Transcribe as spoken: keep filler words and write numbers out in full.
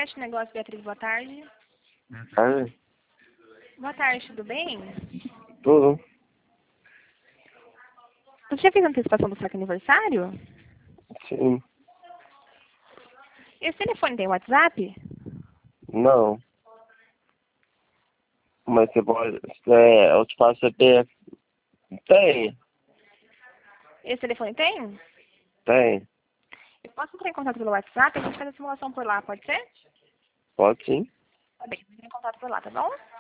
Sete Negócios, Beatriz, boa tarde. Ah, Boa tarde, tudo bem? tudo. Você já fez a antecipação do seu aniversário? Sim. Esse telefone tem WhatsApp? Não. Mas você pode. É, eu te passo C P F. Tem, Esse telefone tem? tem. Eu posso entrar em contato pelo WhatsApp e a gente faz a simulação por lá, pode ser? Pode sim. Tá bem, vou entrar em contato por lá, tá bom?